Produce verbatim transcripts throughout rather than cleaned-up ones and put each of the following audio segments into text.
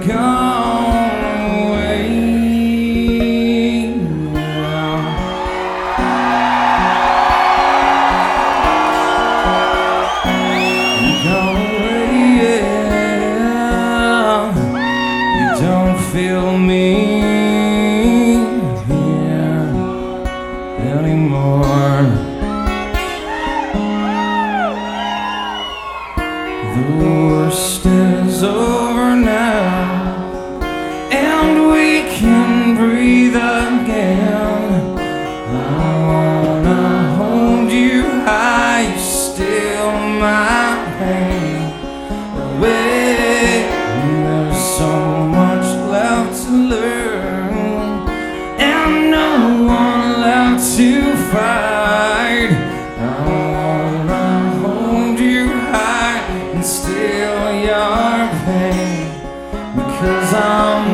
gone away. You're gone away, yeah. You don't feel me here anymore. The worst is over now, and we can breathe again. I wanna hold you high, still my pain away. There's so much left to learn, and no one left to fight. I wanna hold you high and steal your pain, because I'm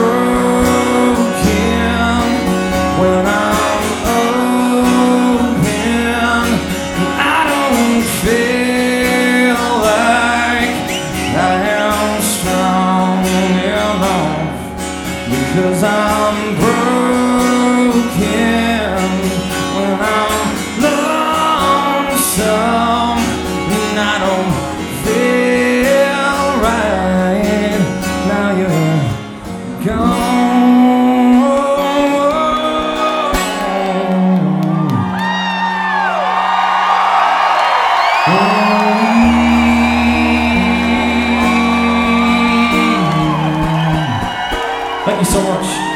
broken when I'm open. I don't feel like I am strong enough, because I'm broken when I'm lonesome, and I don't feel right. Now you're gone. Thank you so much.